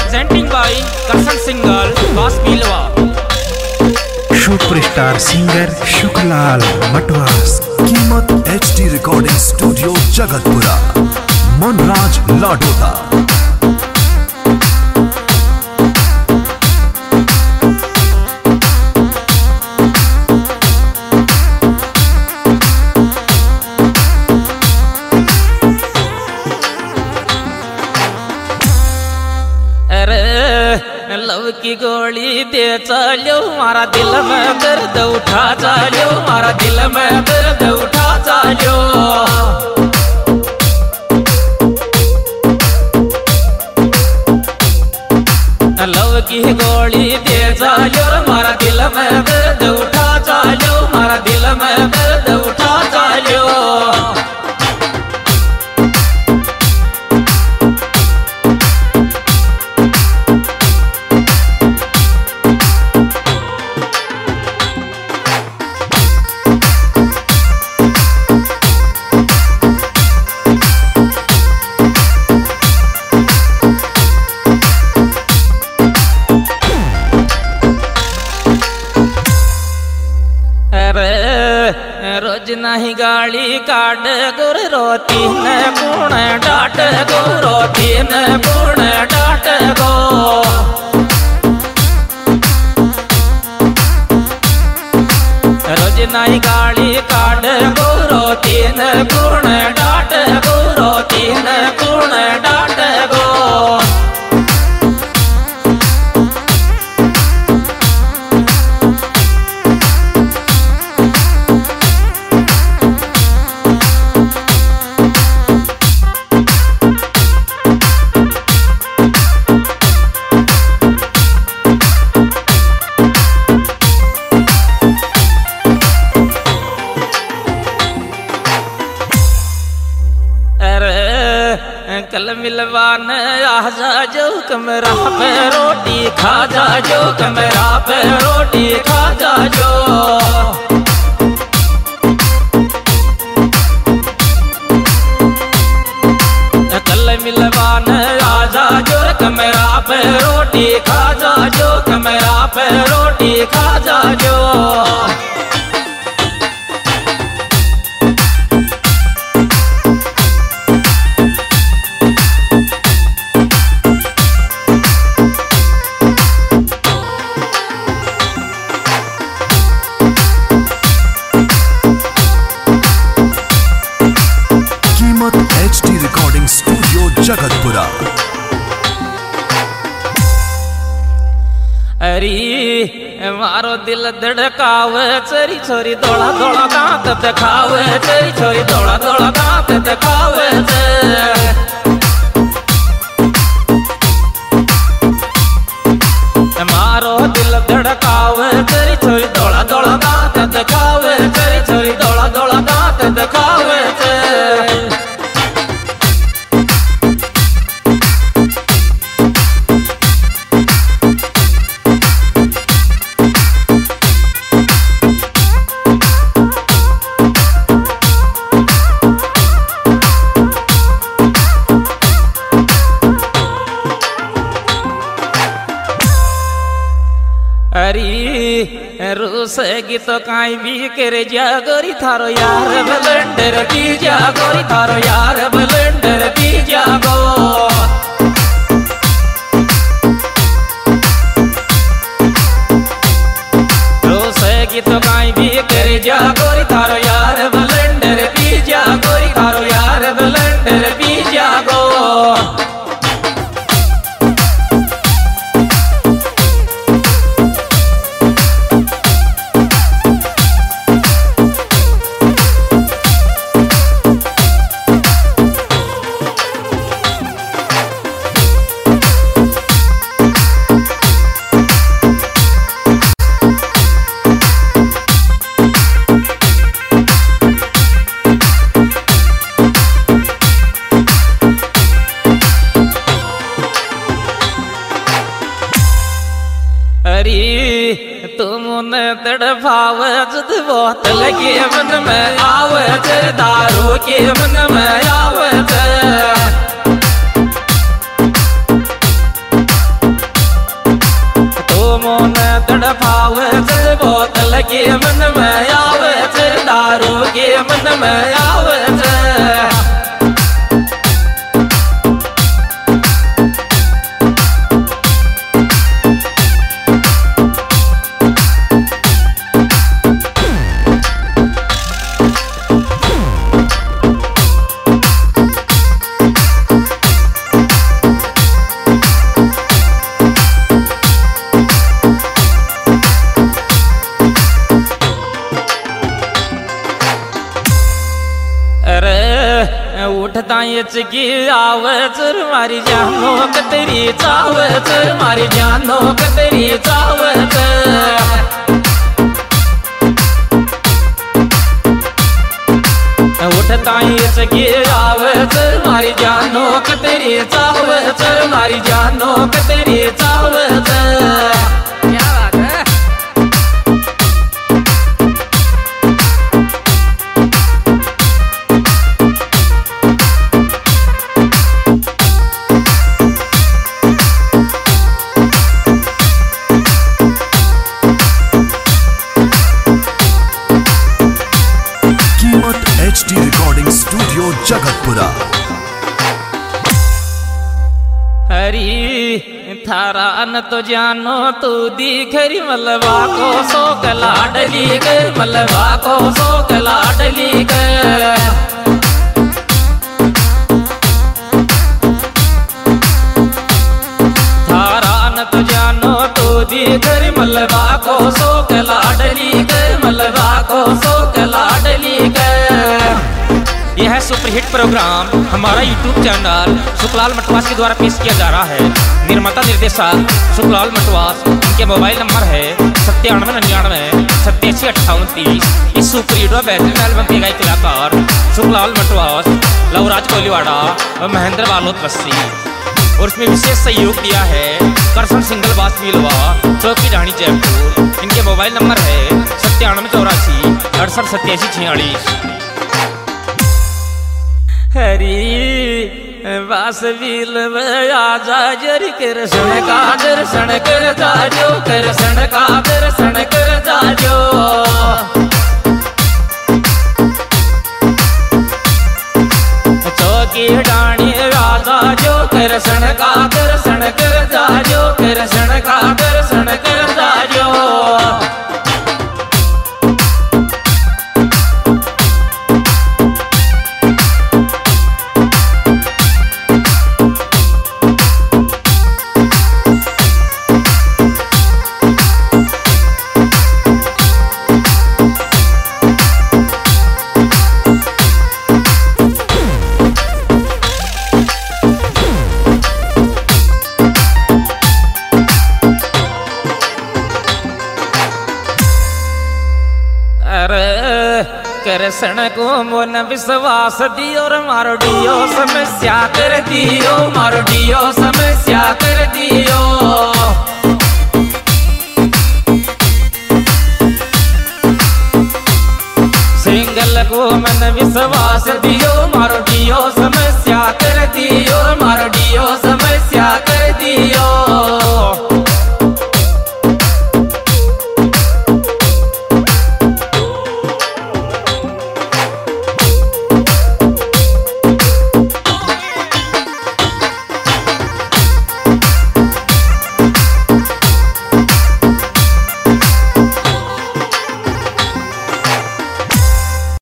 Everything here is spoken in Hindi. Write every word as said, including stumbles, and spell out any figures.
presenting by Karsan Singhal, Bas Bilwa. Superstar singer Shuklal Matwas. कीमत H D recording studio Jagatpura, Manraj Ladoda. Love की गोली दे चलो मारा दिल में दर्द उठा चलो, मारा दिल में दर्द उठा चलो। लव की गोली दे चलो मारा दिल में दर्द उठा चलो, मारा दिल में दर्द उठा चलो। रोज नहीं गाड़ी काट गुर रोती न गुण डाट गो, रोती न गुण डाट गो। रोज नहीं गाड़ी काट गो, रोती न गुण डाट गो, रोती न गुण डाट गो। कल मिलवान आ जा जो कमरा पे रोटी खा जा जो, कमरा पे रोटी खा जा जो। कल मिलवान आ जा जो कमरा पे रोटी खा जा जो, कमरा पे रोटी खा जा जो। H D recording studio Jagatpura. अरे मारो दिल धड़कावे चरी छोरी दौड़ा दौड़ा दांत दिखावे, चरी छोरी दौड़ा दौड़ा दांत दिखावे। मारो दिल धड़कावे चरी छोरी दौड़ा दौड़ा दांत दिखावे, चरी छोरी दौड़ा दौड़ा दांत दिखावे। अरे रूसेगी तो काई भी करे जागोरी थारो यार बलेंडर की जागोरी थारो यार बलेंडर की जागो। रूसेगी तो काई भी करे जागोरी थारो यार बलेंडर की जागोरी थारो यार बलेंडर की जागो। तुम तड़पाव जुद बहुत लगे मन में आवत, दारू के मन में आवत। में आवत। उठता की आवत मारी जानो कतरी चावत, मारी जानो कतरी चावत। उठता की आवत मारी जानो कतरी चावत, मारी जानो कतरी चावत। क्या बात है। H D recording studio Jagatpura. हरी थारा न तो जानो तू दिखरी मलबा को सो कलाडली के, मलबा को सो कलाडली के। थारा न तो जानो तू दिखरी मलबा को सो कलाडली के, मलबा को सो कलाडली के। यह सुपरहिट प्रोग्राम हमारा यूट्यूब चैनल सुखलाल मटवास के द्वारा पेश किया जा रहा है। निर्माता निर्देशक सुखलाल मटवास। इनके मोबाइल नंबर है सत्तानवे निन्यानवे सत्तासी अट्ठावन तीस। इस सुपरहिट व बेहतरीन एल्बम के गायक कलाकार सुखलाल मटवास, लवराज कोलीवाड़ा और महेंद्र बालोत बस्सी। और इसमें विशेष सहयोग दिया है करसन सिंगल बास मिलवा, चौकी ढाणी जयपुर। इनके मोबाइल नंबर है सत्तानवे चौरासी अड़सठ सत्तासी छियालीस। हरी वासवील आजा जरी कृष्ण का दर्शन कर जाजो, कृष्ण का दर्शन कर जाजो। चौकी डाणी राजा जो कृष्ण का दर्शन कर जाजो, कृष्ण का दर्शन कर जाजो। कृष्ण को मन विश्वास दियो रे मारो दियो समस्या कर दियो, मारो दियो समस्या कर दियो। सिंगल को मन विश्वास दियो, मारो दियो समस्या कर दियो, मारो दियो समस्या कर दियो।